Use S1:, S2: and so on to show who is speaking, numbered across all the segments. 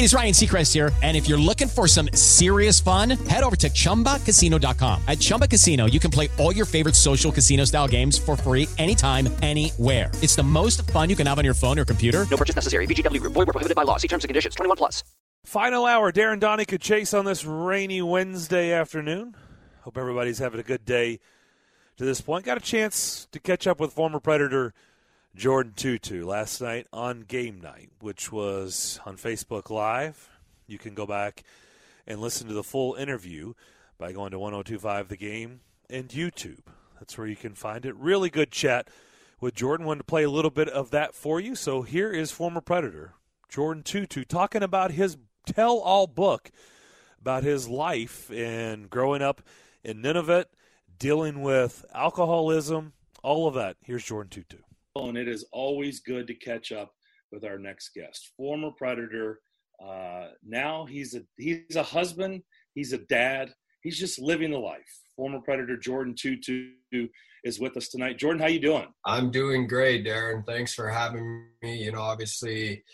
S1: It is Ryan Seacrest here, and if you're looking for some serious fun, head over to ChumbaCasino.com. At Chumba Casino, you can play all your favorite social casino-style games for free anytime, anywhere. It's the most fun you can have on your phone or computer.
S2: No purchase necessary. VGW Group. Void where prohibited by law. See terms and conditions. 21 plus.
S3: Final hour. Darren Donick Chase on this rainy Wednesday afternoon. Hope everybody's having a good day to this point. Got a chance to catch up with former Predator Jordin Tootoo last night on Game Night, which was on Facebook Live. You can go back and listen to the full interview by going to 1025 The Game and YouTube. That's where you can find it. Really good chat with Jordin. Wanted to play a little bit of that for you. So here is former Predator Jordin Tootoo talking about his tell-all book about his life and growing up in Nunavut, dealing with alcoholism, all of that. Here's Jordin Tootoo.
S4: And it is always good to catch up with our next guest, former Predator. Now he's a husband, he's a dad, he's just living the life. Former Predator Jordin Tootoo is with us tonight. Jordin, how you doing?
S5: I'm doing great, Darren. Thanks for having me. Obviously,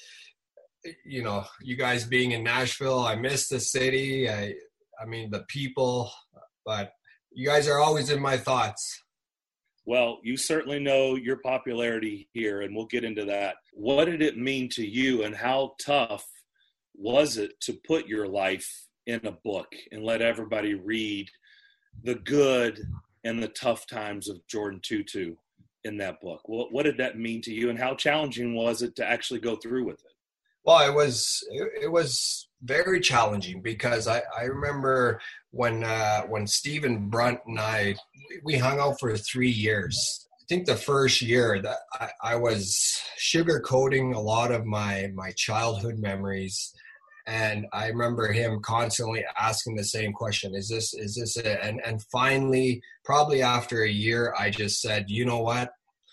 S5: you guys being in Nashville, I miss the city. I mean the people, but you guys are always in my thoughts.
S4: Well, you certainly know your popularity here, and we'll get into that. What did it mean to you, and how tough was it to put your life in a book and let everybody read the good and the tough times of Jordin Tootoo in that book? What did that mean to you, and how challenging was it to actually go through with it?
S5: Well, it was very challenging because I remember when Stephen Brunt and we hung out for 3 years. I think the first year that I was sugarcoating a lot of my childhood memories, and I remember him constantly asking the same question: "Is this it?" And finally, probably after a year, I just said, "You know what?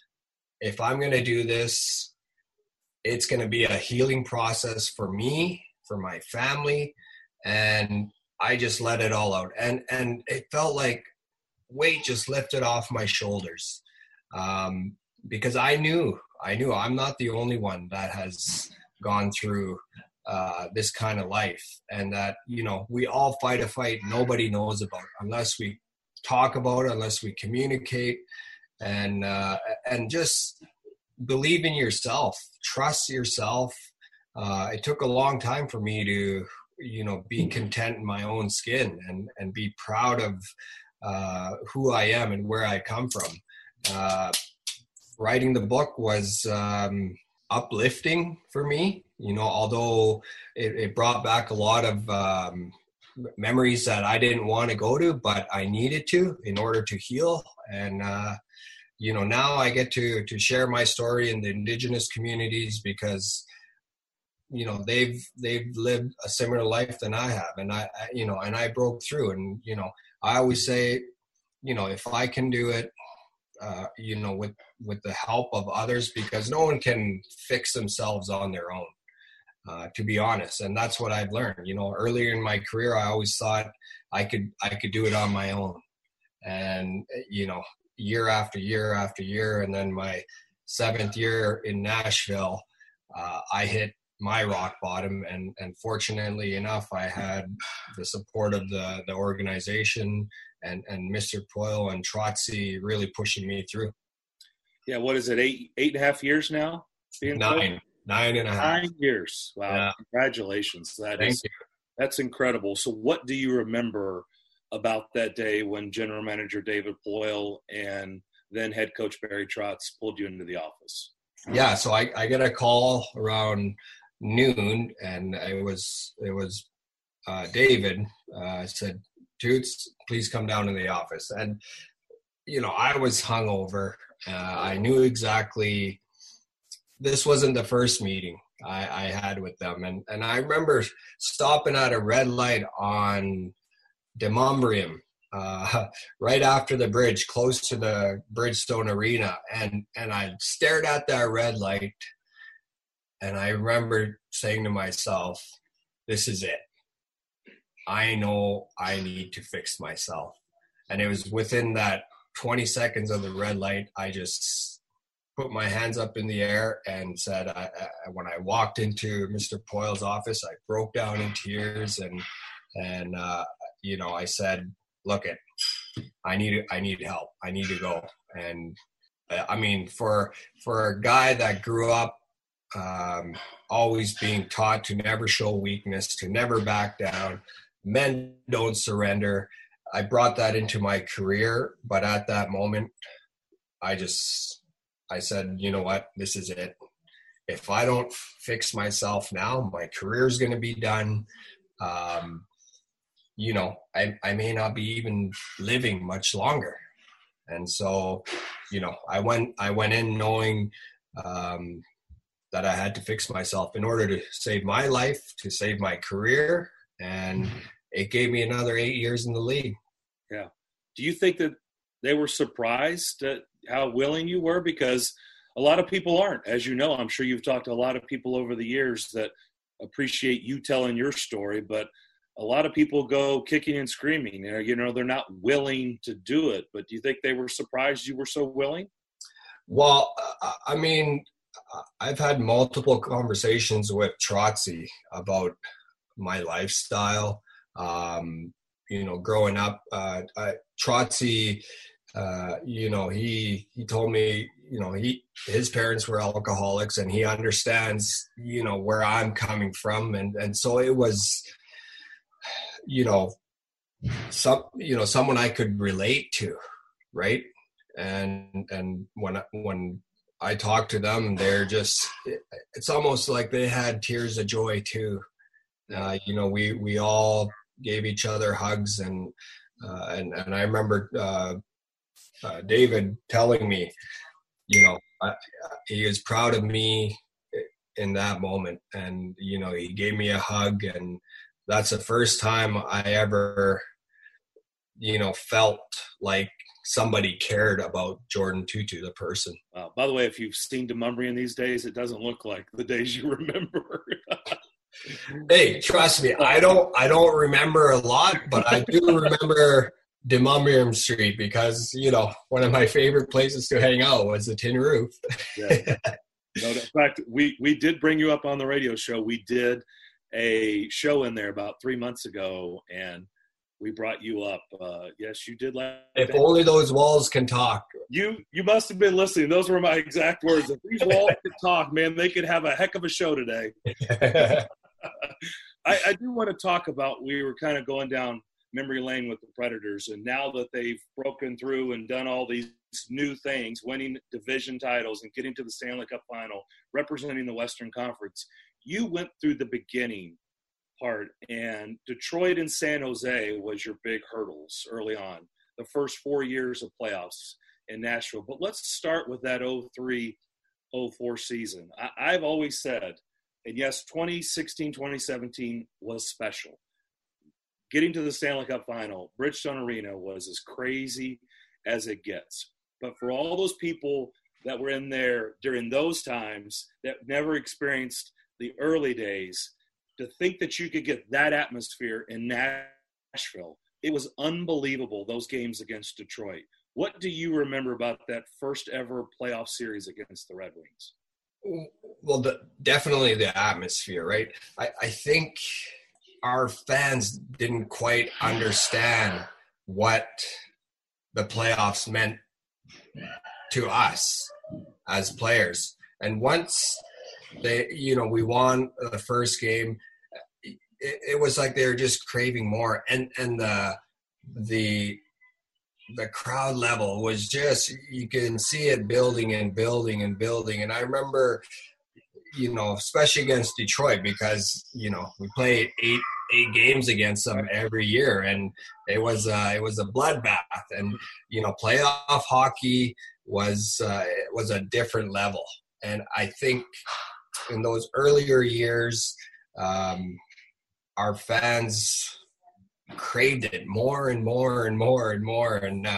S5: If I'm going to do this, it's going to be a healing process for me, for my family," and I just let it all out. And it felt like weight just lifted off my shoulders, because I knew I'm not the only one that has gone through this kind of life, and that, we all fight a fight nobody knows about unless we talk about it, unless we communicate, and just believe in yourself, trust yourself. It took a long time for me to, be content in my own skin and be proud of who I am and where I come from. Writing the book was uplifting for me, although it brought back a lot of memories that I didn't want to go to, but I needed to in order to heal. And now I get to share my story in the Indigenous communities because, they've lived a similar life than I have. And I broke through, and, I always say, if I can do it, with the help of others, because no one can fix themselves on their own, to be honest. And that's what I've learned. Earlier in my career, I always thought I could do it on my own. And, year after year after year. And then my 7th year in Nashville, I hit my rock bottom. And fortunately enough, I had the support of the organization and Mr. Poyle and Trotzy really pushing me through.
S4: Yeah. What is it? 8.5 years now?
S5: Nine and a half.
S4: 9 years. Wow. Yeah. Congratulations.
S5: Thank you.
S4: That's incredible. So what do you remember about that day when General Manager David Poyle and then head coach Barry Trotz pulled you into the office?
S5: Yeah, so I get a call around noon, and it was David said, "Toots, please come down to the office." And I was hungover. I knew exactly this wasn't the first meeting I had with them, and I remember stopping at a red light on Demonbreun, right after the bridge, close to the Bridgestone Arena. And I stared at that red light, and I remember saying to myself, this is it. I know I need to fix myself. And it was within that 20 seconds of the red light, I just put my hands up in the air and said, when I walked into Mr. Poyle's office, I broke down in tears and I said, look, I need help. I need to go. And I mean, for a guy that grew up always being taught to never show weakness, to never back down, men don't surrender. I brought that into my career, but at that moment, I said, you know what, this is it. If I don't fix myself now, my career is going to be done. I may not be even living much longer. And so, I went in knowing that I had to fix myself in order to save my life, to save my career. And it gave me another 8 years in the league.
S4: Yeah. Do you think that they were surprised at how willing you were? Because a lot of people aren't. As you know, I'm sure you've talked to a lot of people over the years that appreciate you telling your story, but a lot of people go kicking and screaming. They're not willing to do it. But do you think they were surprised you were so willing?
S5: Well, I mean, I've had multiple conversations with Trotzy about my lifestyle. Growing up, Trotzy, he told me, his parents were alcoholics, and he understands, where I'm coming from. And so it was, someone I could relate to. Right. And when I talk to them, it's almost like they had tears of joy too. We all gave each other hugs, and I remember David telling me, he was proud of me in that moment, and he gave me a hug, and that's the first time I ever felt like somebody cared about Jordin Tootoo, the person.
S4: By the way, if you've seen Demonbreun these days, it doesn't look like the days you remember.
S5: Hey, trust me, I don't remember a lot, but I do remember Demonbreun Street because, one of my favorite places to hang out was the Tin Roof.
S4: Yeah. No, in fact, we did bring you up on the radio show. We did a show in there about 3 months ago, and we brought you up. Yes, you did.
S5: If only those walls can talk.
S4: You must have been listening. Those were my exact words. If these walls could talk, man, they could have a heck of a show today. I do want to talk about, we were kind of going down memory lane with the Predators, and now that they've broken through and done all these new things, winning division titles and getting to the Stanley Cup final, representing the Western Conference, you went through the beginning part, and Detroit and San Jose was your big hurdles early on, the first 4 years of playoffs in Nashville. But let's start with that 03-04 season. I've always said, and yes, 2016, 2017 was special. Getting to the Stanley Cup final, Bridgestone Arena was as crazy as it gets. But for all those people that were in there during those times that never experienced the early days, to think that you could get that atmosphere in Nashville, it was unbelievable, those games against Detroit. What do you remember about that first ever playoff series against the Red Wings?
S5: Well, definitely the atmosphere, right? I think our fans didn't quite understand what the playoffs meant to us as players. And once we won the first game, it was like they were just craving more. And the crowd level was just, you can see it building and building and building. And I remember, especially against Detroit, because, we played eight games against them every year, and it was a bloodbath. And, playoff hockey was a different level. And I think in those earlier years, our fans craved it more and more and more and more. And,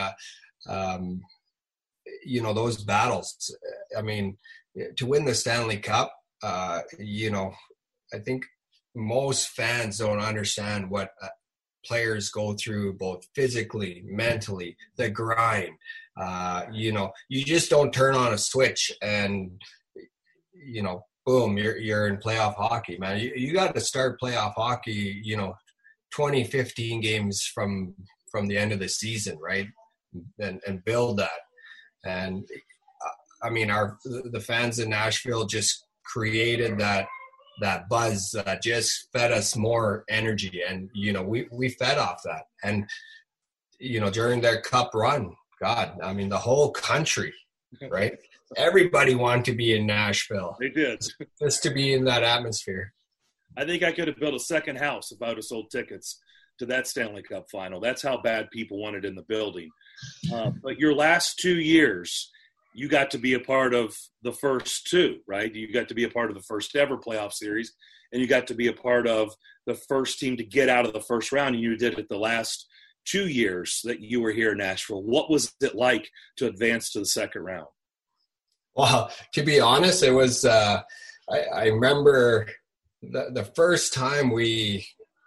S5: those battles, I mean, to win the Stanley Cup, I think most fans don't understand what players go through both physically, mentally, the grind. You just don't turn on a switch and, boom, you're in playoff hockey, man. You got to start playoff hockey, 20, 15 games from the end of the season, right? And build that. And the fans in Nashville just created that buzz that just fed us more energy. And, we fed off that. And, during their cup run, God, the whole country, right? Everybody wanted to be in Nashville.
S4: They did.
S5: Just to be in that atmosphere.
S4: I think I could have built a second house if I would have sold tickets to that Stanley Cup final. That's how bad people wanted in the building. But your last 2 years, you got to be a part of the first two, right? You got to be a part of the first ever playoff series, and you got to be a part of the first team to get out of the first round, and you did it the last 2 years that you were here in Nashville. What was it like to advance to the second round?
S5: Well, to be honest, it was I remember the first time we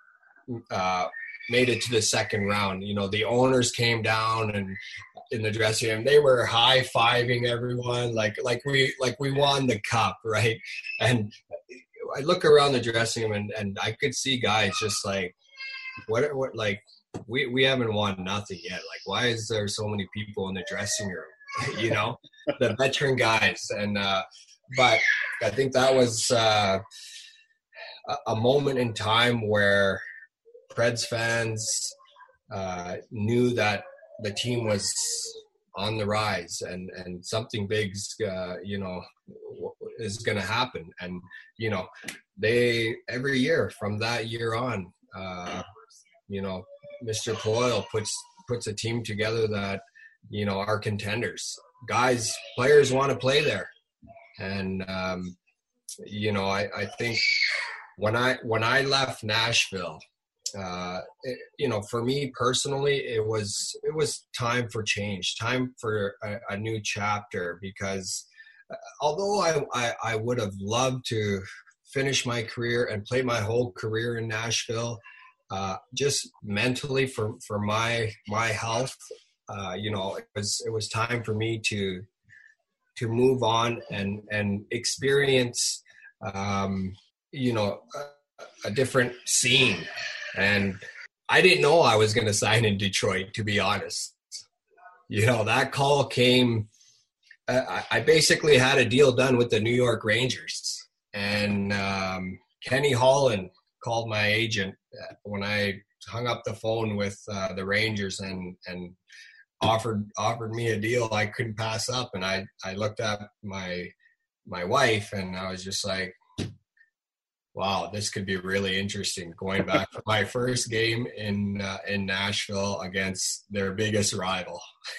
S5: made it to the second round. The owners came down and in the dressing room, they were high-fiving everyone like we won the cup, right? And I look around the dressing room and I could see guys just like, what like we haven't won nothing yet. Like, why is there so many people in the dressing room? The veteran guys. And but I think that was a moment in time where Preds fans knew that the team was on the rise and something big's is going to happen. And they every year from that year on, Mr. Poile puts a team together that are contenders. Players want to play there. And I think when I left Nashville, for me personally, it was time for change, time for a new chapter, because although I would have loved to finish my career and play my whole career in Nashville, just mentally for my health, it was time for me to move on and experience, a different scene. And I didn't know I was going to sign in Detroit, to be honest. That call came. I basically had a deal done with the New York Rangers, and Kenny Holland called my agent when I hung up the phone with the Rangers and offered me a deal I couldn't pass up. And I looked at my wife and I was just like, wow, this could be really interesting, going back to my first game in Nashville against their biggest rival.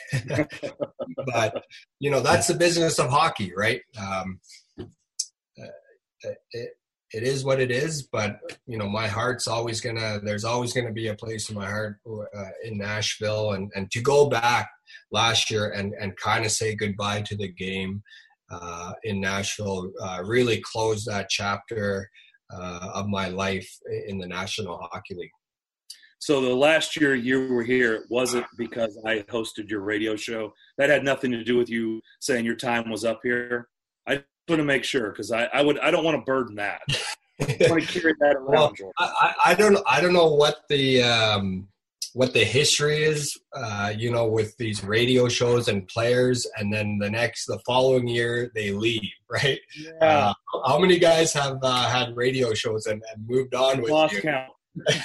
S5: But, that's the business of hockey, right? It is what it is, but, my heart's there's always going to be a place in my heart in Nashville. And to go back last year and kind of say goodbye to the game in Nashville really closed that chapter of my life in the National Hockey League.
S4: So the last year you were here, it wasn't because I hosted your radio show. That had nothing to do with you saying your time was up here. I just want to make sure, because I don't want to burden that. I want to carry that around.
S5: Well, I don't know what the history is, with these radio shows and players, and then the following year they leave, right?
S4: Yeah.
S5: How many guys have had radio shows and moved on with
S4: Lost
S5: you?
S4: count.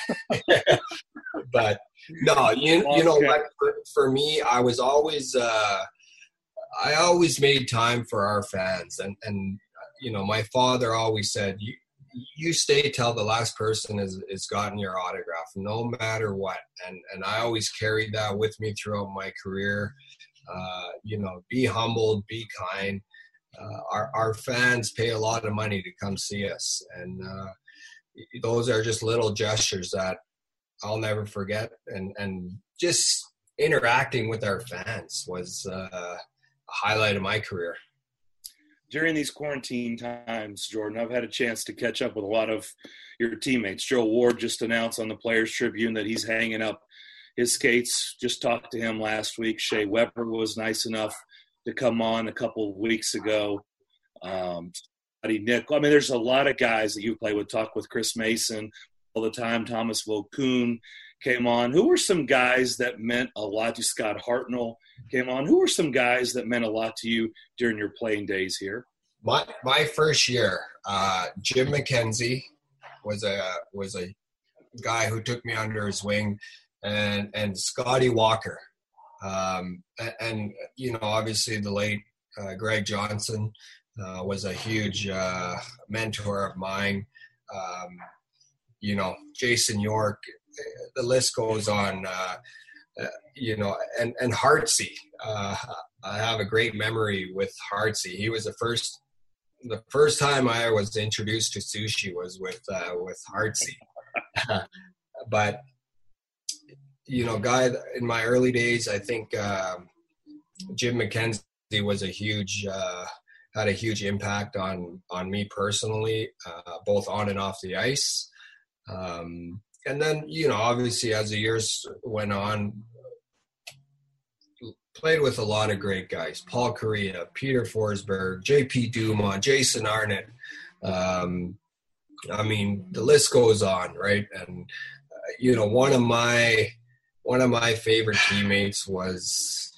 S5: But no, what? For me, I was always I always made time for our fans, and my father always said, you stay till the last person is gotten your autograph, no matter what. And I always carried that with me throughout my career. Be humbled, be kind. Our fans pay a lot of money to come see us. And those are just little gestures that I'll never forget. And just interacting with our fans was a highlight of my career.
S4: during these quarantine times, Jordan, I've had a chance to catch up with a lot of your teammates. Joe Ward just announced on the Players Tribune that he's hanging up his skates. Just talked to him last week. Shea Weber was nice enough to come on a couple of weeks ago. Nick, I mean, there's a lot of guys that you play with. Talk with Chris Mason all the time. Thomas Vokoun came on. Who were some guys that meant a lot to you? Scott Hartnell came on. Who were some guys that meant a lot to you during your playing days here?
S5: My first year, Jim McKenzie was a guy who took me under his wing, and Scotty Walker, and you know, obviously the late Greg Johnson was a huge mentor of mine. You know, Jason York, the list goes on. You know, and Hartsey. I have a great memory with Hartsey. He was the first time I was introduced to sushi was with Hartsey. But you know, guy in my early days, I think Jim McKenzie was had a huge impact on me personally, both on and off the ice. And then, you know, obviously as the years went on, played with a lot of great guys: Paul Correa, Peter Forsberg, J.P. Dumont, Jason Arnott. I mean, the list goes on, right? And you know, one of my favorite teammates was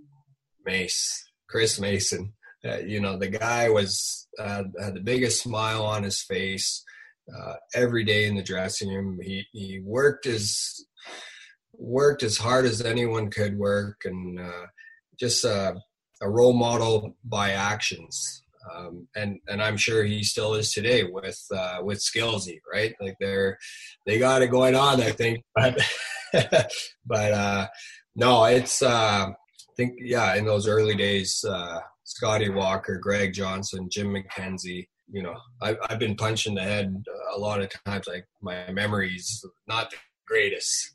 S5: Chris Mason. You know, the guy was had the biggest smile on his face every day in the dressing room. He worked as hard as anyone could work, and just a role model by actions. And I'm sure he still is today with Skillsy, right? Like they got it going on, I think. But no, it's I think, yeah, in those early days, Scotty Walker, Greg Johnson, Jim McKenzie. You know, I've been punched in the head a lot of times. Like, my memory's not the greatest.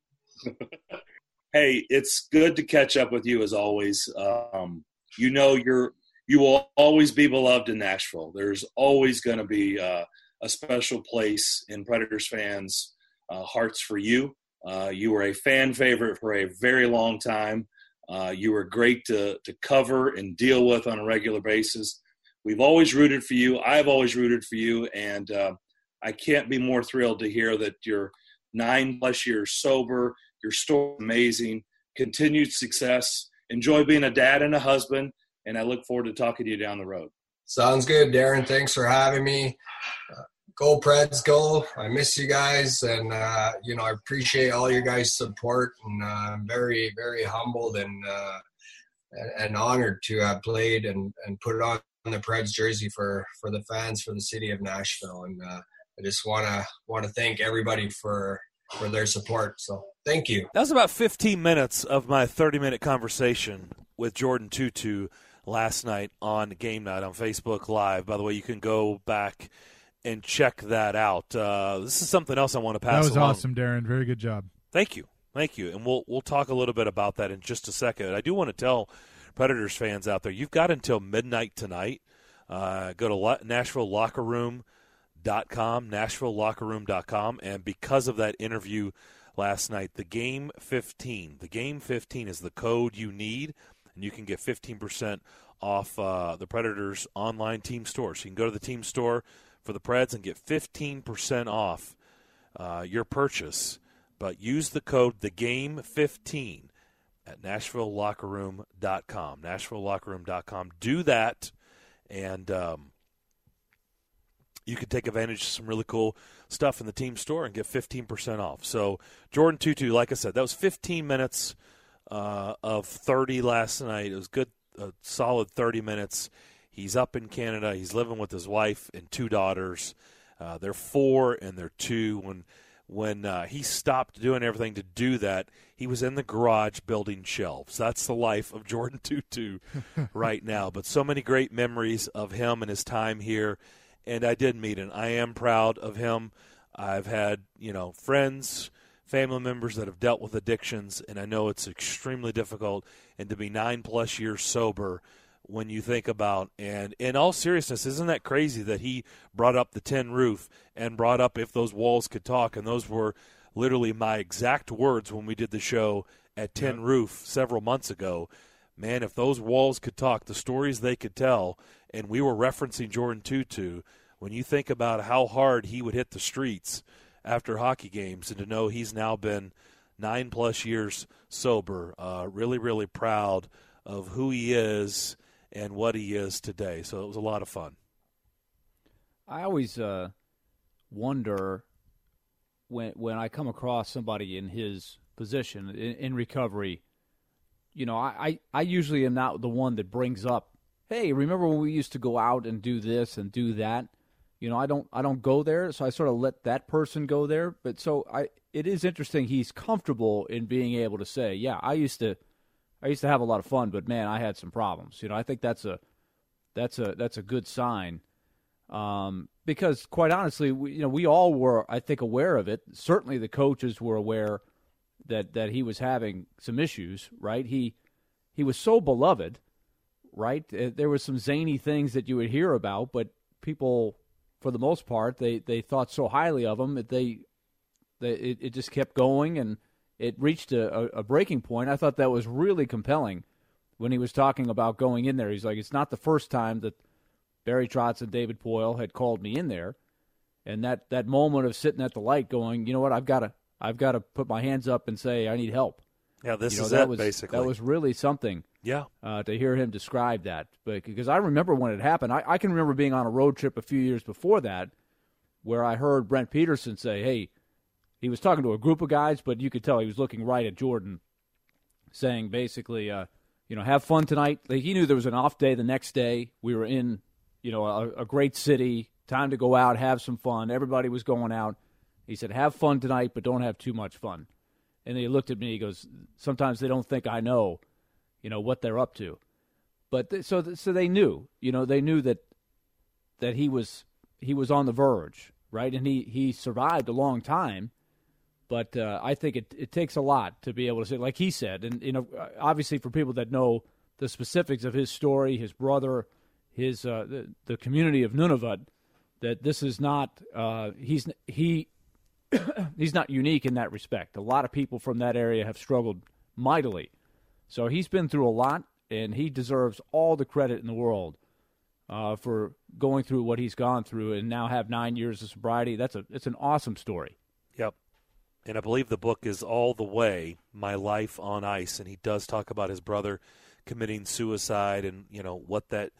S4: Hey, it's good to catch up with you as always. You know, you will always be beloved in Nashville. There's always going to be a special place in Predators fans' hearts for you. You were a fan favorite for a very long time. You were great to cover and deal with on a regular basis. We've always rooted for you. I've always rooted for you, and I can't be more thrilled to hear that you're 9+ years sober. Your story is amazing. Continued success. Enjoy being a dad and a husband, and I look forward to talking to you down the road.
S5: Sounds good, Darren. Thanks for having me. Go Preds, go. I miss you guys, and you know, I appreciate all your guys' support, and I'm very, very humbled and honored to have played and put on the Preds jersey for the fans, for the city of Nashville, and I just want to thank everybody for their support. So thank you.
S3: That was about 15 minutes of my 30-minute conversation with Jordan Tootoo last night on Game Night on Facebook Live. By the way, you can go back and check that out. This is something else I want to pass along.
S6: That was awesome, Darren. Very good job.
S3: Thank you. And we'll talk a little bit about that in just a second. I do want to tell Predators fans out there, you've got until midnight tonight. Go to NashvilleLockerRoom.com, NashvilleLockerRoom.com, and because of that interview last night, the Game 15 is the code you need, and you can get 15% off the Predators online team store. So you can go to the team store for the Preds and get 15% off your purchase, but use the code TheGame15 at NashvilleLockerRoom.com, NashvilleLockerRoom.com. Do that, and you can take advantage of some really cool stuff in the team store and get 15% off. So Jordan Tootoo, like I said, that was 15 minutes of 30 last night. It was good, a solid 30 minutes. He's up in Canada. He's living with his wife and 2 daughters. They're 4 and they're 2. When he stopped doing everything to do that, he was in the garage building shelves. That's the life of Jordan Tootoo right now. But so many great memories of him and his time here. And I did meet him. I am proud of him. I've had, friends, family members that have dealt with addictions, and I know it's extremely difficult. And to be 9+ years sober, when you think about, and in all seriousness, isn't that crazy that he brought up the tin roof and brought up if those walls could talk, and those were literally my exact words when we did the show at Tin Roof several months ago. Man, if those walls could talk, the stories they could tell, and we were referencing Jordan Tutu, when you think about how hard he would hit the streets after hockey games, and to know he's now been 9+ years sober, really, really proud of who he is and what he is today. So it was a lot of fun.
S6: I always wonder when I come across somebody in his position in recovery, you know, I usually am not the one that brings up, hey, remember when we used to go out and do this and do that? You know, I don't go there, so I sort of let that person go there. But so it is interesting he's comfortable in being able to say, yeah, I used to have a lot of fun, but man, I had some problems. You know, I think that's a good sign. Because quite honestly, we all were, I think, aware of it. Certainly the coaches were aware that he was having some issues, right? He was so beloved, right? There were some zany things that you would hear about, but people, for the most part, they thought so highly of him that it just kept going, and it reached a breaking point. I thought that was really compelling when he was talking about going in there. He's like, it's not the first time that Barry Trotz and David Poile had called me in there, and that moment of sitting at the light going, you know what, I've got to put my hands up and say I need help.
S3: Yeah, this is it, basically.
S6: That was really something.
S3: Yeah.
S6: To hear him describe that, because I remember when it happened. I can remember being on a road trip a few years before that, where I heard Brent Peterson say, "Hey," he was talking to a group of guys, but you could tell he was looking right at Jordan, saying basically, have fun tonight. Like, he knew there was an off day the next day. We were in, a great city. Time to go out, have some fun. Everybody was going out. He said, "Have fun tonight, but don't have too much fun." And he looked at me. He goes, "Sometimes they don't think I know, what they're up to." But so they knew, they knew that he was on the verge, right? And he survived a long time. But I think it takes a lot to be able to say, like he said, and obviously for people that know the specifics of his story, his brother, his the community of Nunavut, that this is not he's not unique in that respect. A lot of people from that area have struggled mightily. So he's been through a lot, and he deserves all the credit in the world for going through what he's gone through and now have 9 years of sobriety. It's an awesome story.
S3: Yep. And I believe the book is All the Way, My Life on Ice, and he does talk about his brother committing suicide and, what that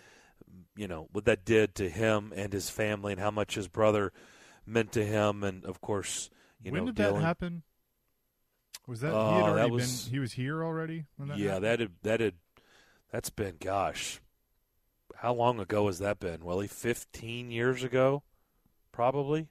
S3: did to him and his family and how much his brother meant to him, and of course,
S7: when did that happen? Was that he had already been? He was here already when that happened?
S3: That's been, gosh, how long ago has that been? Willie, 15 years ago, probably,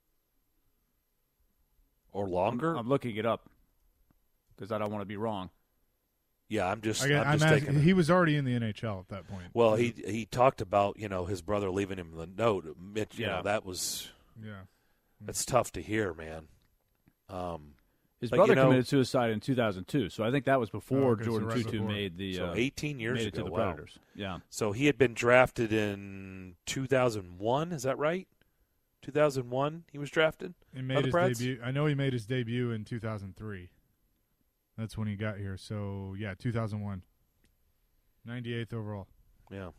S3: or longer.
S6: I'm looking it up because I don't want to be wrong.
S3: Yeah, I'm just
S7: taking. He was already in the NHL at that point.
S3: Well, he talked about his brother leaving him the note. Mitch, that was. Yeah, it's tough to hear, man.
S6: His brother committed suicide in 2002, so I think that was before Jordan Tutu
S3: made the. So 18 years ago,
S6: to the Predators. Yeah.
S3: So he had been drafted in 2001. Is that right? 2001, he was drafted.
S7: He made his debut. I know he made his debut in 2003. That's when he got here. So yeah, 2001, 98th overall.
S3: Yeah.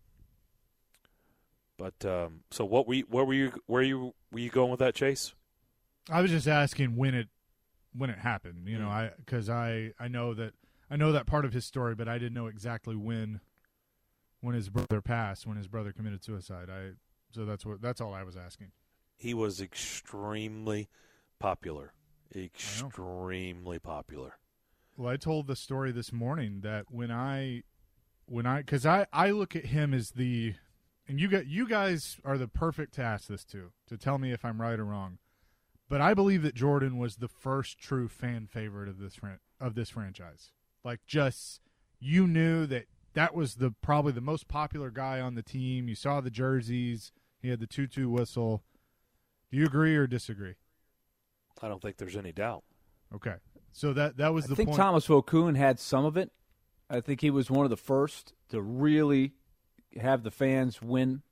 S3: But so where were you going with that, Chase?
S7: I was just asking when it happened. Because I know that part of his story, but I didn't know exactly when his brother passed, when his brother committed suicide. So that's all I was asking.
S3: He was extremely popular. Extremely popular.
S7: Well, I told the story this morning that because I look at him as the. And you guys are the perfect to ask this to tell me if I'm right or wrong. But I believe that Jordan was the first true fan favorite of this franchise. Like, just you knew that was probably the most popular guy on the team. You saw the jerseys. He had the 2-2 whistle. Do you agree or disagree?
S3: I don't think there's any doubt.
S7: Okay, so that was the point.
S6: I think Thomas Vokoun had some of it. I think he was one of the first to really have the fans win,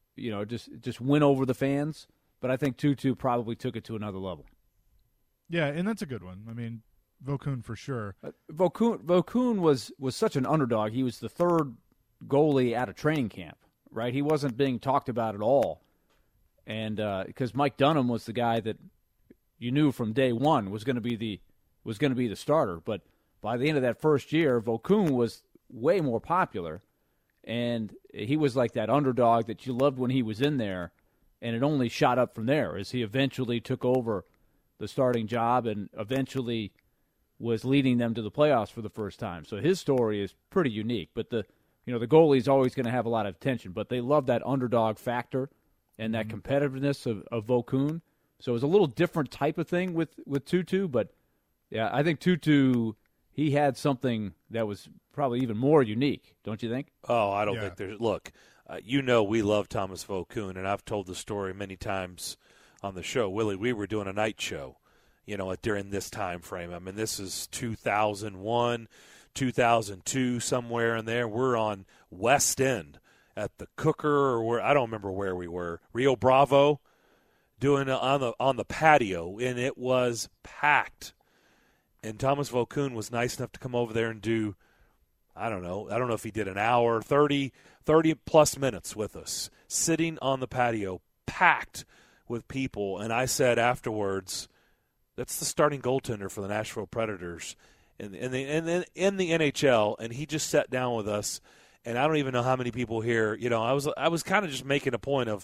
S6: just win over the fans. But I think Tutu probably took it to another level.
S7: Yeah, and that's a good one. I mean, Vokoun for sure.
S6: Vokoun was such an underdog. He was the third goalie out of training camp, right? He wasn't being talked about at all. And because Mike Dunham was the guy that you knew from day one was going to be the starter. But by the end of that first year, Vokoun was way more popular. And he was like that underdog that you loved when he was in there. And it only shot up from there as he eventually took over the starting job and eventually was leading them to the playoffs for the first time. So his story is pretty unique. But the goalie's always going to have a lot of attention. But they love that underdog factor and that competitiveness of Vokoun. So it was a little different type of thing with Tutu. But, yeah, I think Tutu, he had something that was probably even more unique, don't you think?
S3: Oh, I don't think there's – look, we love Thomas Vokoun, and I've told the story many times on the show. Willie, we were doing a night show, during this time frame. I mean, this is 2001, 2002, somewhere in there. We're on West End at the Cooker, or I don't remember where we were, Rio Bravo, doing it on the patio, and it was packed. And Thomas Vokoun was nice enough to come over there and do, I don't know if he did an hour, 30-plus minutes with us, sitting on the patio, packed with people. And I said afterwards, that's the starting goaltender for the Nashville Predators in the NHL. And he just sat down with us, and I don't even know how many people here. I was kind of just making a point of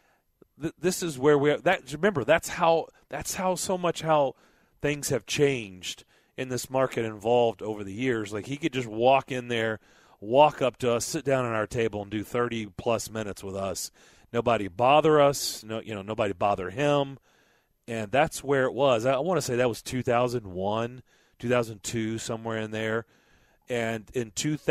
S3: this is where we are. Remember, that's how so much how things have changed in this market involved over the years. Like, he could just walk in there, walk up to us, sit down at our table, and do 30-plus minutes with us. Nobody bother us. Nobody bother him. And that's where it was. I want to say that was 2001, 2002, somewhere in there. And in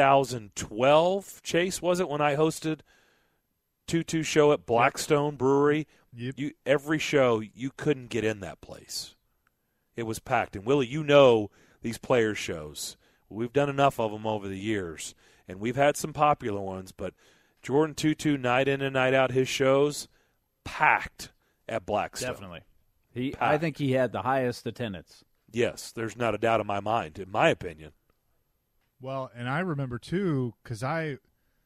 S3: 2012, Chase, was it, when I hosted Tutu show at Blackstone Brewery?
S7: Yep.
S3: Every show, you couldn't get in that place. It was packed. And, Willie, these players' shows. We've done enough of them over the years. And we've had some popular ones. But Jordan Tutu, night in and night out, his shows, packed at Blackstone.
S6: Definitely. I think he had the highest attendance.
S3: Yes, there's not a doubt in my mind, in my opinion.
S7: Well, and I remember, too, because I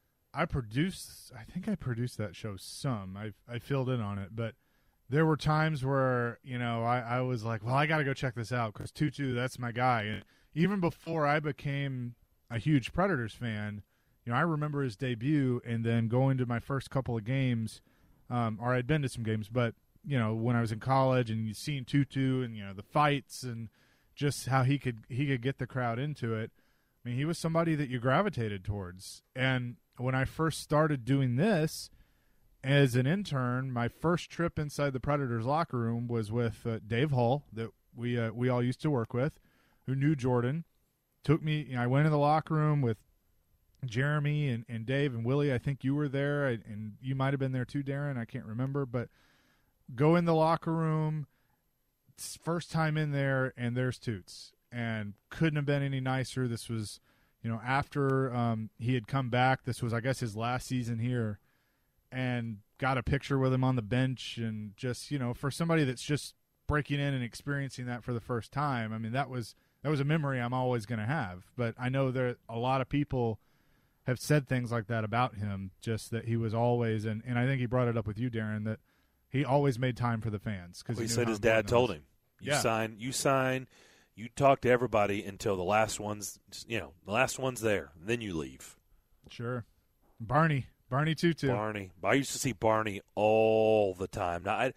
S7: think I produced that show some. I filled in on it. But there were times where, I was like, well, I got to go check this out because Tutu, that's my guy. And even before I became a huge Predators fan, I remember his debut and then going to my first couple of games, or I'd been to some games, but, when I was in college and you'd seen Tutu and, the fights and just how he could get the crowd into it. I mean, he was somebody that you gravitated towards. And when I first started doing this as an intern, my first trip inside the Predators locker room was with Dave Hull, that we all used to work with, who knew Jordan. Took me, I went in the locker room with Jeremy and Dave and Willie. I think you were there, and you might have been there too, Darren. I can't remember, but go in the locker room, first time in there, and there's Toots. And couldn't have been any nicer. This was, after he had come back. This was, I guess, his last season here. And got a picture with him on the bench. And just, for somebody that's just breaking in and experiencing that for the first time, I mean, that was a memory I'm always going to have. But I know that a lot of people have said things like that about him, just that he was always, and I think he brought it up with you, Darren, that he always made time for the fans.
S3: Well, he said his dad told him, you sign, you talk to everybody until the last one's there. Then you leave.
S7: Sure. Barney Tutu.
S3: I used to see Barney all the time. Now,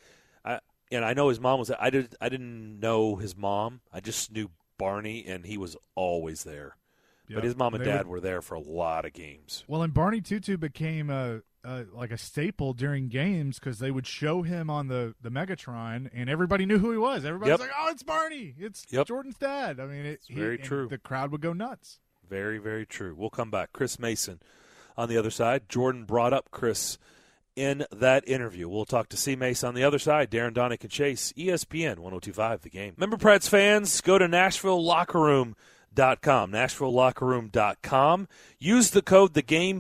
S3: I know his mom was there. I didn't know his mom. I just knew Barney, and he was always there. Yep. But his mom and dad were there for a lot of games.
S7: Well, and Barney Tutu became like a staple during games because they would show him on the Megatron, and everybody knew who he was. Everybody was like, "Oh, it's Barney! It's Jordan's dad." I mean, it's very true. The crowd would go nuts.
S3: Very, very true. We'll come back. Chris Mason on the other side. Jordan brought up Chris in that interview. We'll talk to C. Mace on the other side. Darren Donick and Chase, ESPN 102.5 The Game. Remember, Preds fans, go to NashvilleLockerRoom.com NashvilleLockerRoom.com. Use the code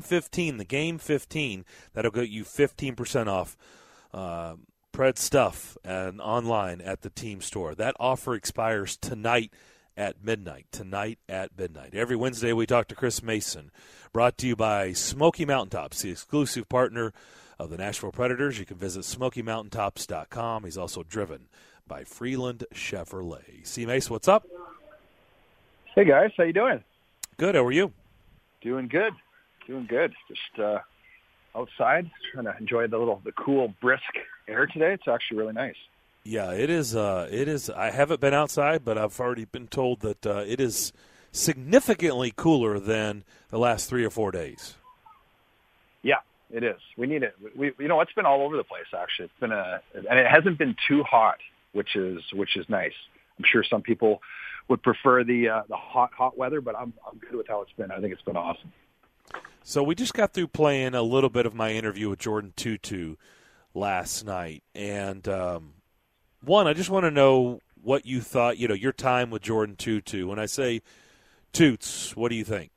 S3: TheGame15, That'll get you 15% off Pred stuff and online at the team store. That offer expires tonight at midnight. Every Wednesday we talk to Chris Mason, brought to you by Smoky Mountaintops, the exclusive partner of the Nashville Predators. You can visit SmokyMountaintops.com. He's also driven by Freeland Chevrolet. C. Mace, what's up?
S8: Hey, guys. How you doing?
S3: Good. How are you?
S8: Doing good. Just outside, trying to enjoy the cool, brisk air today. It's actually really nice.
S3: Yeah, it is. I haven't been outside, but I've already been told that it is significantly cooler than the last 3 or 4 days.
S8: Yeah, it is. We need it. It's been all over the place, actually. It's been and it hasn't been too hot, which is nice. I'm sure some people would prefer the hot weather, but I'm good with how it's been. I think it's been awesome.
S3: So we just got through playing a little bit of my interview with Jordan Tootoo last night, and one, I just want to know what you thought. Your time with Jordan Tootoo. When I say Toots, what do you think?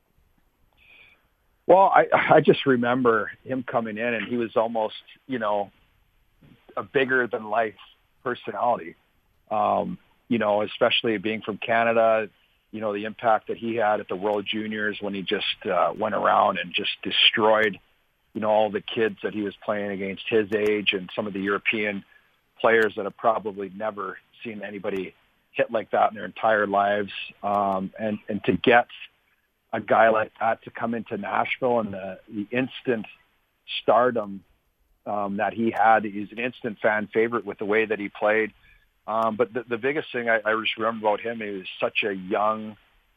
S8: Well, I just remember him coming in, and he was almost a bigger than life personality. Especially being from Canada, the impact that he had at the World Juniors when he just went around and just destroyed, all the kids that he was playing against his age and some of the European players that have probably never seen anybody hit like that in their entire lives. And to get a guy like that to come into Nashville and the instant stardom that he had, he's an instant fan favorite with the way that he played. But the biggest thing I just remember about him, he was such a young,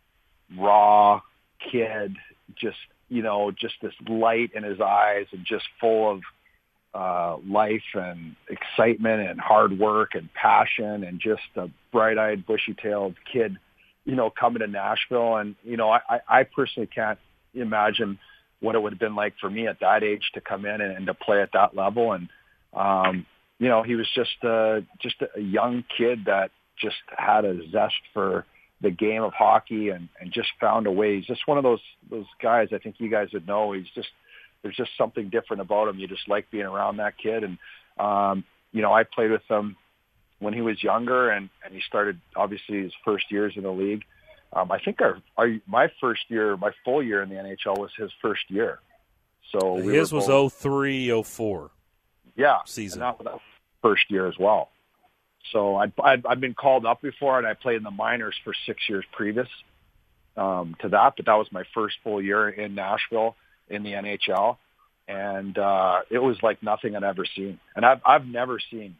S8: raw kid, just this light in his eyes and just full of life and excitement and hard work and passion and just a bright-eyed, bushy-tailed kid, coming to Nashville. And, I personally can't imagine what it would have been like for me at that age to come in and to play at that level. And, he was just a young kid that just had a zest for the game of hockey and just found a way. He's just one of those guys, I think you guys would know. There's just something different about him. You just like being around that kid. And, I played with him when he was younger and he started obviously his first years in the league. I think my full year in the NHL was his first year. So
S3: his was 03-04.
S8: Yeah,
S3: season.
S8: And that was first year as well. So I've been called up before, and I played in the minors for 6 years previous to that. But that was my first full year in Nashville in the NHL, and it was like nothing I'd ever seen. And I'd never seen,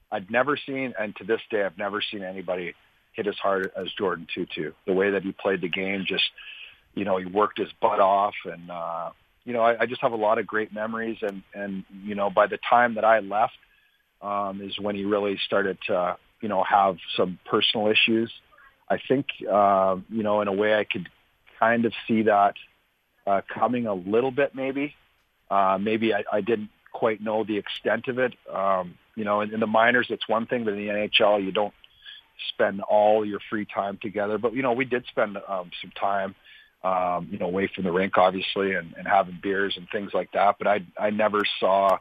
S8: and to this day I've never seen anybody hit as hard as Jordan Tootoo. The way that he played the game, just he worked his butt off, and I just have a lot of great memories. And by the time that I left, is when he really started to, have some personal issues. I think, in a way I could kind of see that coming a little bit maybe. Maybe I didn't quite know the extent of it. In the minors, it's one thing, but in the NHL, you don't spend all your free time together. But, we did spend some time, away from the rink, obviously, and having beers and things like that. But I never saw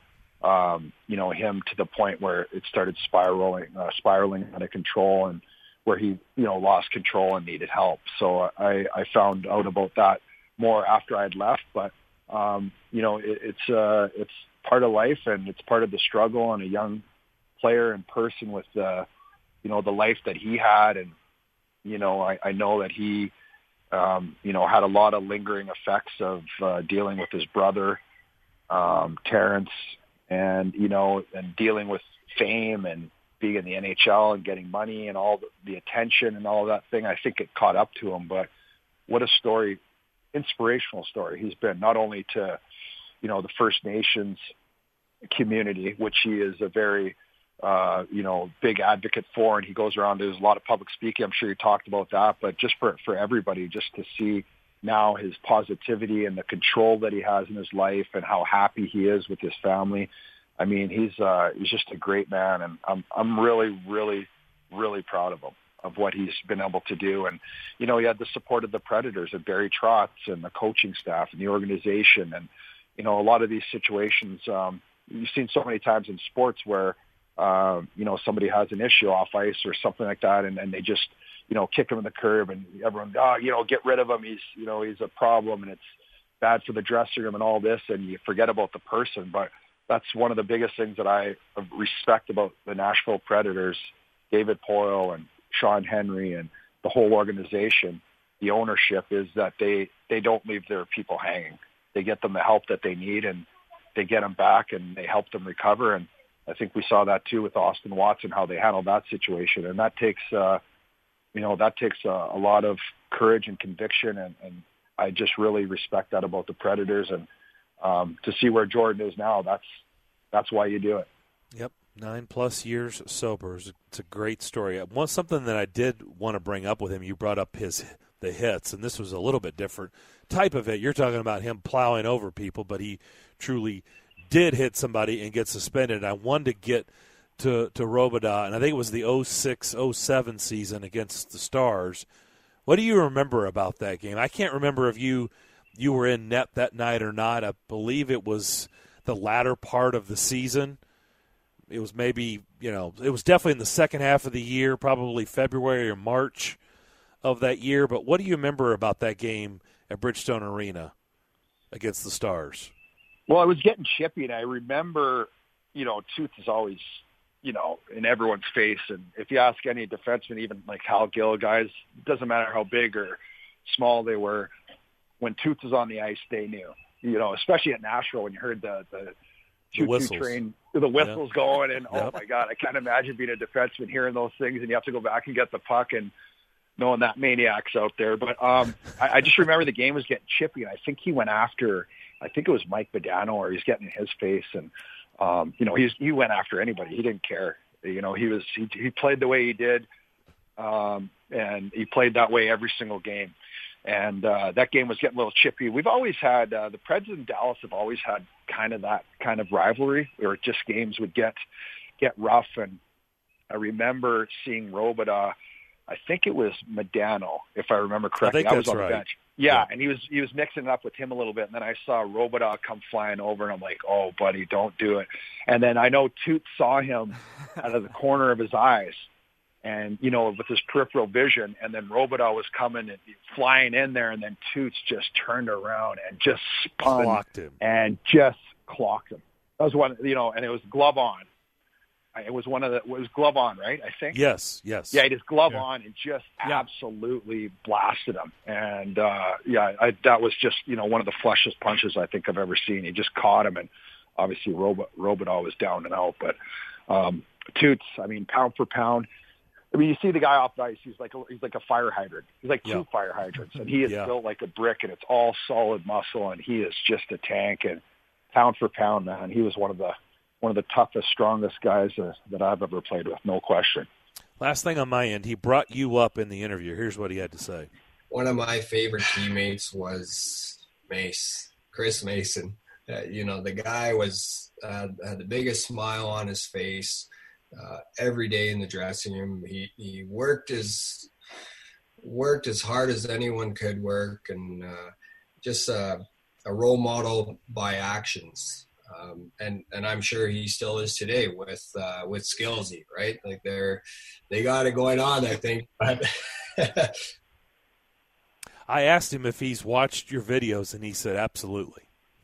S8: him to the point where it started spiraling out of control and where he, lost control and needed help. So I found out about that more after I'd left, but, it's part of life and it's part of the struggle, and a young player and person with the life that he had. And, I know that he, had a lot of lingering effects of dealing with his brother, Terrence, and dealing with fame and being in the NHL and getting money and all the attention and all of that thing. I think it caught up to him. But what a story, inspirational story he's been, not only to the First Nations community, which he is a very big advocate for, and he goes around, does a lot of public speaking. I'm sure you talked about that, but just for everybody, just to see now his positivity and the control that he has in his life and how happy he is with his family. He's just a great man, and I'm really, really, really proud of him. of what he's been able to do. And, you know, he had the support of the Predators and Barry Trotz and the coaching staff and the organization. And, you know, a lot of these situations, you've seen so many times in sports where, you know, somebody has an issue off ice or something like that, and they just, you know, kick him in the curb, and everyone, you know, get rid of him. He's a problem, and it's bad for the dressing room and all this, and you forget about the person. But that's one of the biggest things that I respect about the Nashville Predators, David Poile and Sean Henry and the whole organization, the ownership, is that they don't leave their people hanging. They get them the help that they need, and they get them back, and they help them recover. And I think we saw that too with Austin Watson, how they handled that situation. And that takes, you know, a lot of courage and conviction. And I just really respect that about the Predators. And to see where Jordan is now, that's why you do it.
S3: Yep. 9+ years sober. It's a great story. Something that I did want to bring up with him, you brought up the hits, and this was a little bit different type of hit. You're talking about him plowing over people, but he truly did hit somebody and get suspended. I wanted to get to Robidas, and I think it was the 06-07 season against the Stars. What do you remember about that game? I can't remember if you were in net that night or not. I believe it was the latter part of the season. It was maybe, you know, it was definitely in the second half of the year, probably February or March of that year. But what do you remember about that game at Bridgestone Arena against the Stars?
S8: Well, I was getting chippy, and I remember, you know, Toots is always, you know, in everyone's face. And if you ask any defenseman, even like Hal Gill guys, it doesn't matter how big or small they were, when Toots was on the ice, they knew. You know, especially at Nashville, when you heard the choo-choo train, the whistles going, and oh my God, I can't imagine being a defenseman hearing those things, and you have to go back and get the puck, and knowing that maniac's out there. But I just remember the game was getting chippy, and I think he went after, I think it was Mike Badano, or he's getting in his face, and you know, he went after anybody. He didn't care. You know, he played the way he did, and he played that way every single game. And that game was getting a little chippy. We've always had the Preds and Dallas have always had kind of that kind of rivalry, where just games would get rough. And I remember seeing Robidas. I think it was Medano, if I remember correctly.
S3: I was on
S8: the bench. Yeah, and he was mixing it up with him a little bit. And then I saw Robidas come flying over, and I'm like, oh, buddy, don't do it. And then I know Toots saw him out of the corner of his eyes, and, you know, with his peripheral vision, and then Robidas was coming and flying in there, and then Toots just turned around and just spun
S3: clocked him.
S8: And just clocked him. That was one, you know, and it was glove on. It was glove on, right? I think.
S3: Yes.
S8: Yeah, he just glove on and just absolutely blasted him. And that was just, you know, one of the flushest punches I think I've ever seen. He just caught him, and obviously Robidas was down and out. But Toots, I mean, pound for pound. I mean, you see the guy off the ice. He's like a fire hydrant. He's like two fire hydrants, and he is built like a brick, and it's all solid muscle, and he is just a tank. And pound for pound, man, he was one of the toughest, strongest guys that I've ever played with, no question.
S3: Last thing on my end, he brought you up in the interview. Here's what he had to say.
S5: One of my favorite teammates was Chris Mason. You know, the guy was had the biggest smile on his face. Every day in the dressing room, he worked as hard as anyone could work, and just a role model by actions. And I'm sure he still is today with Skillsy, right? Like they got it going on, I think. But
S3: I asked him if he's watched your videos, and he said absolutely.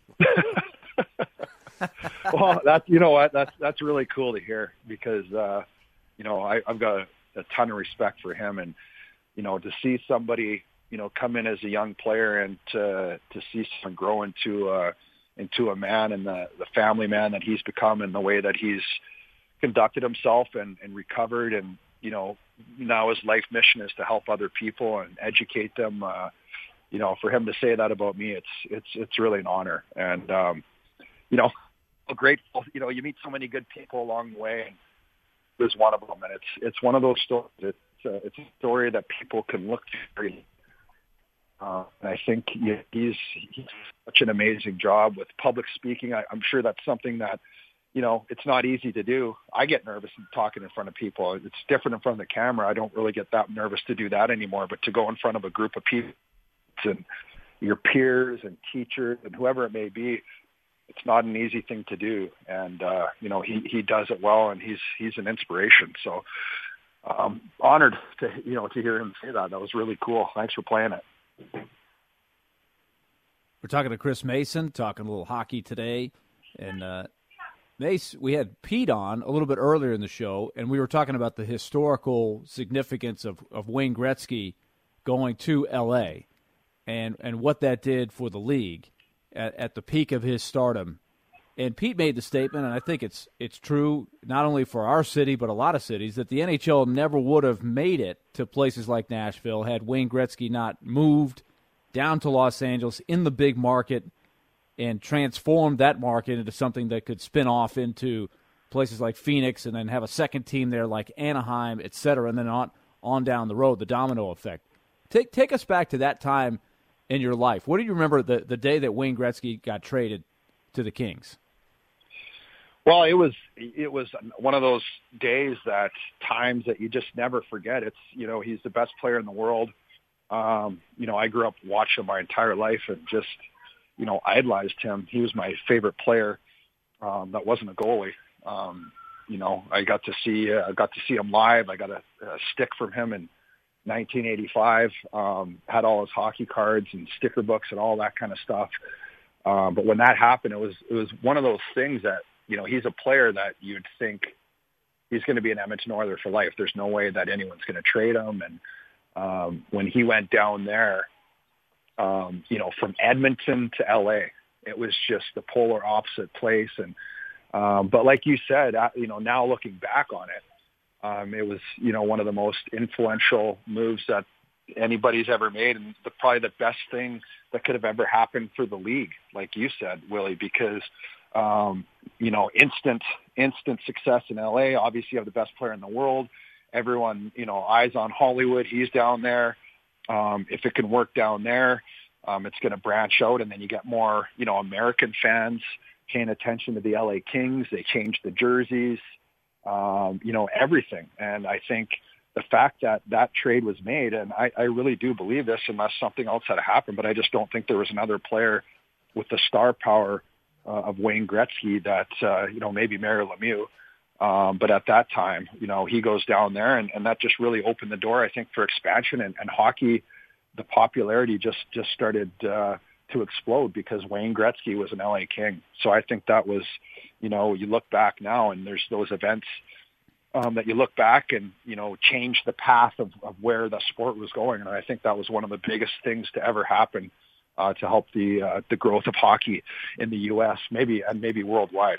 S8: Well, you know what? That's really cool to hear, because you know, I've got a ton of respect for him, and you know, to see somebody, you know, come in as a young player and to see someone grow into a man, and the family man that he's become, and the way that he's conducted himself and recovered, and you know, now his life mission is to help other people and educate them. You know, for him to say that about me, it's really an honor. And you know, grateful. You know, you meet so many good people along the way, and he was one of them. And it's one of those stories. It's a story that people can look to. And I think he's such an amazing job with public speaking. I'm sure that's something that, it's not easy to do. I get nervous talking in front of people. It's different in front of the camera. I don't really get that nervous to do that anymore, but to go in front of a group of people and your peers and teachers and whoever it may be, it's not an easy thing to do. And, he does it well, and he's an inspiration. So honored to hear him say that. That was really cool. Thanks for playing it.
S6: We're talking to Chris Mason, talking a little hockey today. And Mace, we had Pete on a little bit earlier in the show, and we were talking about the historical significance of Wayne Gretzky going to L.A. and what that did for the league at the peak of his stardom. And Pete made the statement, and I think it's true, not only for our city but a lot of cities, that the NHL never would have made it to places like Nashville had Wayne Gretzky not moved down to Los Angeles in the big market and transformed that market into something that could spin off into places like Phoenix and then have a second team there like Anaheim, et cetera, and then on down the road, the domino effect. Take us back to that time in your life. What do you remember the day that Wayne Gretzky got traded to the Kings?
S8: Well, it was one of those days, times that you just never forget. It's, he's the best player in the world. I grew up watching him my entire life and just, idolized him. He was my favorite player that wasn't a goalie. I got to see him live. I got a stick from him in 1985, had all his hockey cards and sticker books and all that kind of stuff. But when that happened, it was one of those things that, he's a player that you'd think he's going to be an Edmonton Oiler for life. There's no way that anyone's going to trade him. And when he went down there, from Edmonton to LA, it was just the polar opposite place. And, but like you said, now looking back on it, it was, one of the most influential moves that anybody's ever made, and probably the best thing that could have ever happened for the league, like you said, Willie, because, instant success in LA. Obviously, you have the best player in the world. Everyone, eyes on Hollywood. He's down there. If it can work down there, it's going to branch out, and then you get more, American fans paying attention to the LA Kings. They changed the jerseys. Everything. And I think the fact that trade was made, and I really do believe this, unless something else had happened, but I just don't think there was another player with the star power of Wayne Gretzky that, maybe Mario Lemieux. But at that time, he goes down there, and that just really opened the door, I think, for expansion, and hockey. The popularity just started to explode because Wayne Gretzky was an LA King. So I think that was, you look back now and there's those events that you look back and, change the path of where the sport was going. And I think that was one of the biggest things to ever happen to help the growth of hockey in the U.S., maybe worldwide.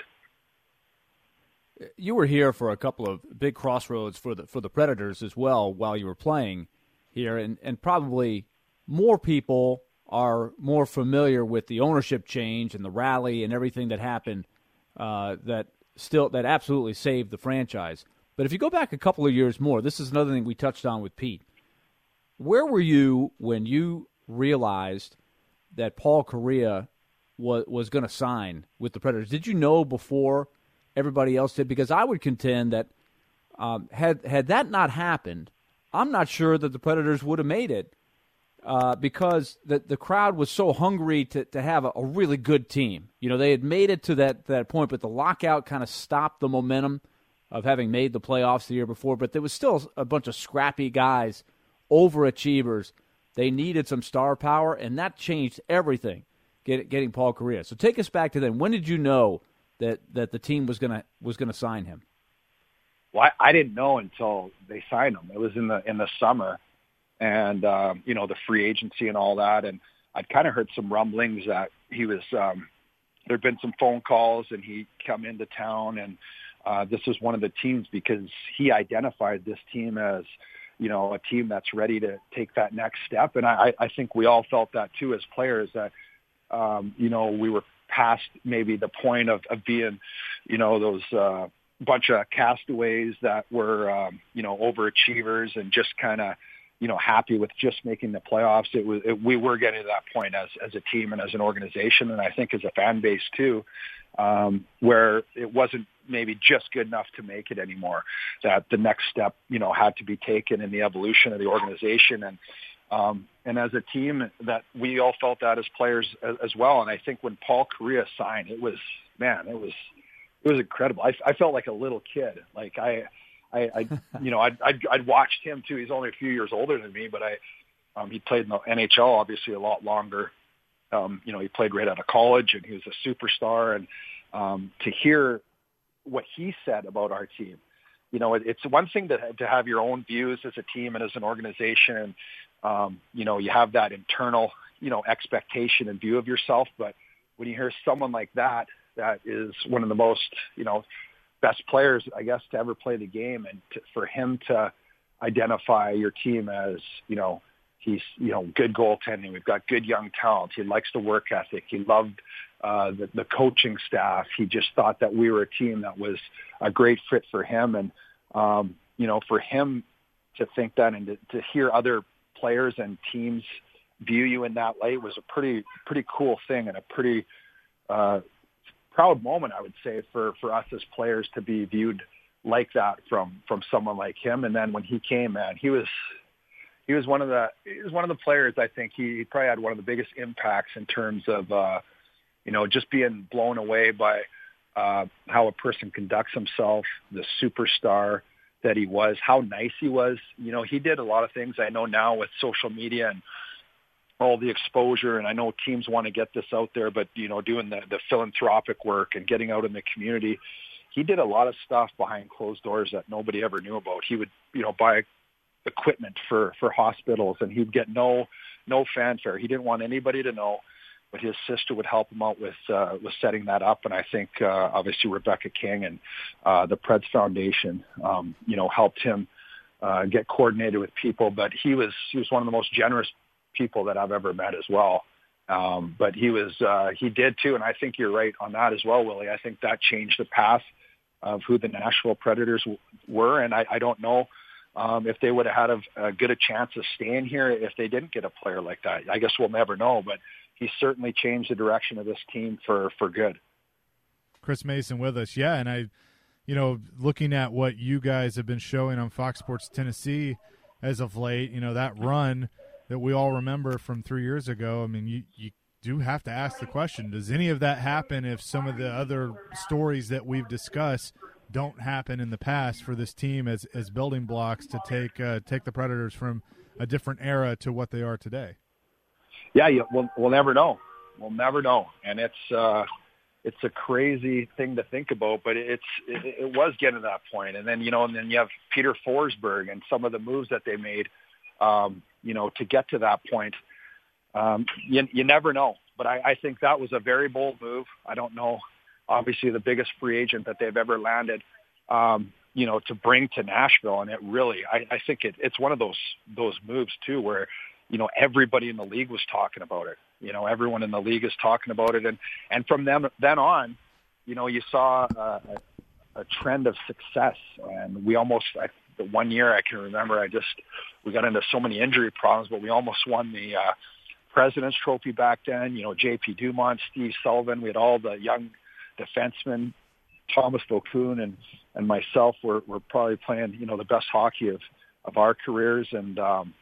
S6: You were here for a couple of big crossroads for the Predators as well while you were playing here, and probably more people are more familiar with the ownership change and the rally and everything that happened that absolutely saved the franchise. But if you go back a couple of years more, this is another thing we touched on with Pete. Where were you when you realized that Paul Kariya was going to sign with the Predators? Did you know before everybody else did? Because I would contend that had that not happened, I'm not sure that the Predators would have made it because the crowd was so hungry to have a really good team. They had made it to that point, but the lockout kind of stopped the momentum of having made the playoffs the year before. But there was still a bunch of scrappy guys, overachievers. They needed some star power, and that changed everything, getting Paul Kariya. So take us back to then. When did you know that the team was gonna sign him?
S8: Well, I didn't know until they signed him. It was in the summer, and the free agency and all that. And I'd kind of heard some rumblings that he was. There'd been some phone calls, and he'd come into town, and this was one of the teams because he identified this team as, a team that's ready to take that next step. And I think we all felt that too as players, that we were past maybe the point of being, those bunch of castaways that were, overachievers and just kind of, happy with just making the playoffs. We were getting to that point as a team and as an organization, and I think as a fan base too. where it wasn't maybe just good enough to make it anymore, that the next step, had to be taken in the evolution of the organization. And as a team, that we all felt that as players as well. And I think when Paul Kariya signed, it was incredible. I felt like a little kid. Like I'd watched him too. He's only a few years older than me, but he played in the NHL obviously a lot longer. He played right out of college and he was a superstar. And to hear what he said about our team, it's one thing to have your own views as a team and as an organization. And, you have that internal, expectation and view of yourself. But when you hear someone like that is one of the most, best players, I guess, to ever play the game, and for him to identify your team as, he's, good goaltending. We've got good young talent. He likes the work ethic. He loved the coaching staff. He just thought that we were a team that was a great fit for him. And, for him to think that and to hear other players and teams view you in that light was a pretty cool thing, and a pretty proud moment, I would say, for us as players to be viewed like that from someone like him. And then when he came, man, he was one of the players. I think he probably had one of the biggest impacts in terms of just being blown away by how a person conducts himself, the superstar that he was, how nice he was. He did a lot of things. I know now with social media and all the exposure, and I know teams want to get this out there, but, doing the philanthropic work and getting out in the community, he did a lot of stuff behind closed doors that nobody ever knew about. He would, buy equipment for hospitals, and he'd get no fanfare. He didn't want anybody to know, but his sister would help him out with setting that up. And I think, obviously Rebecca King and the Preds Foundation, helped him get coordinated with people, but he was one of the most generous people that I've ever met as well. But he did too. And I think you're right on that as well, Willie. I think that changed the path of who the Nashville Predators were. And I don't know if they would have had a good a chance of staying here if they didn't get a player like that. I guess we'll never know, but he certainly changed the direction of this team for good.
S7: Chris Mason with us. Yeah. And looking at what you guys have been showing on Fox Sports Tennessee as of late, that run that we all remember from 3 years ago. I mean, you do have to ask the question, does any of that happen if some of the other stories that we've discussed don't happen in the past for this team as building blocks to take the Predators from a different era to what they are today?
S8: Yeah, we'll never know. We'll never know. And it's a crazy thing to think about, but it was getting to that point. And then, and then you have Peter Forsberg and some of the moves that they made, to get to that point. You never know. But I think that was a very bold move. I don't know, obviously the biggest free agent that they've ever landed, to bring to Nashville. And it really, I think it's one of those moves too, where, everybody in the league was talking about it. Everyone in the league is talking about it. And from then on, you saw a trend of success. And we almost, the 1 year I can remember, we got into so many injury problems, but we almost won the President's Trophy back then. J.P. Dumont, Steve Sullivan, we had all the young defensemen, Thomas Vokoun and myself were probably playing, the best hockey of our careers. And,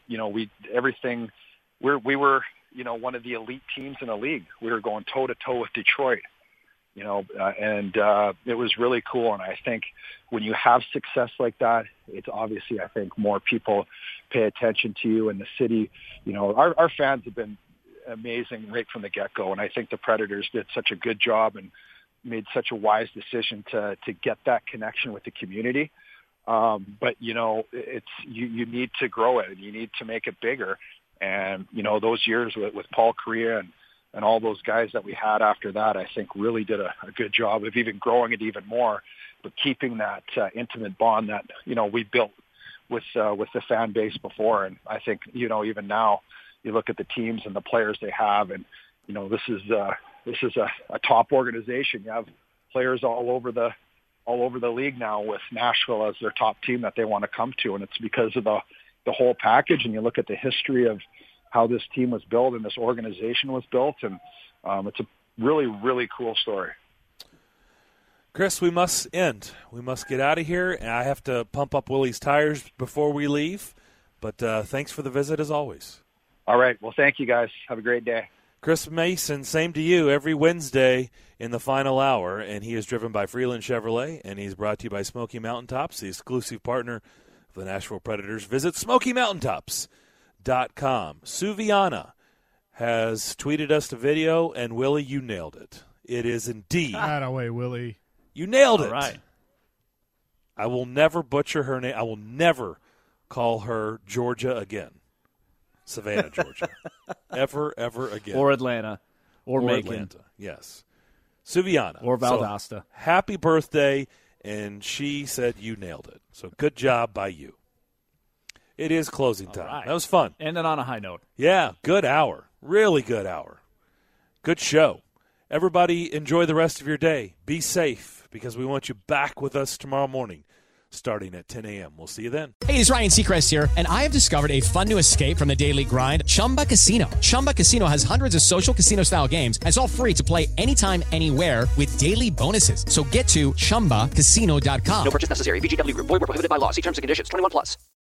S8: we were, one of the elite teams in the league. We were going toe to toe with Detroit, and it was really cool. And I think when you have success like that, it's obviously, I think more people pay attention to you in the city. Our fans have been amazing right from the get-go. And I think the Predators did such a good job and made such a wise decision to get that connection with the community. But it's you need to grow it and you need to make it bigger. And those years with Paul Kariya and all those guys that we had after that, I think really did a good job of even growing it even more, but keeping that intimate bond that we built with the fan base before. And I think even now you look at the teams and the players they have, and this is a top organization. You have players all over the league now with Nashville as their top team that they want to come to, and it's because of the whole package. And you look at the history of how this team was built and this organization was built, and it's a really, really cool story.
S3: Chris, we must end. We must get out of here, and I have to pump up Willie's tires before we leave. But thanks for the visit, as always.
S8: All right. Well, thank you, guys. Have a great day.
S3: Chris Mason, same to you, every Wednesday in the final hour, and he is driven by Freeland Chevrolet, and he's brought to you by Smoky Mountaintops, the exclusive partner of the Nashville Predators. Visit SmokyMountaintops.com. Suviana has tweeted us the video, and Willie, you nailed it. It is indeed.
S7: That away, Willie.
S3: You nailed it.
S6: All right.
S3: I will never butcher her name. I will never call her Georgia again. Savannah, Georgia. ever again.
S6: Or Atlanta. Or Macon.
S3: Atlanta. Yes. Suviana.
S6: Or Valdosta.
S3: So, happy birthday, and she said you nailed it. So good job by you. It is closing time.
S6: Right.
S3: That was fun.
S6: Ending on a high note.
S3: Yeah, good hour. Really good hour. Good show. Everybody enjoy the rest of your day. Be safe, because we want you back with us tomorrow morning, starting at 10 a.m. We'll see you then.
S1: Hey, it's Ryan Seacrest here, and I have discovered a fun new escape from the daily grind, Chumba Casino. Chumba Casino has hundreds of social casino-style games, and it's all free to play anytime, anywhere with daily bonuses. So get to ChumbaCasino.com.
S2: No purchase necessary. VGW Group. Void where prohibited by law. See terms and conditions. 21+.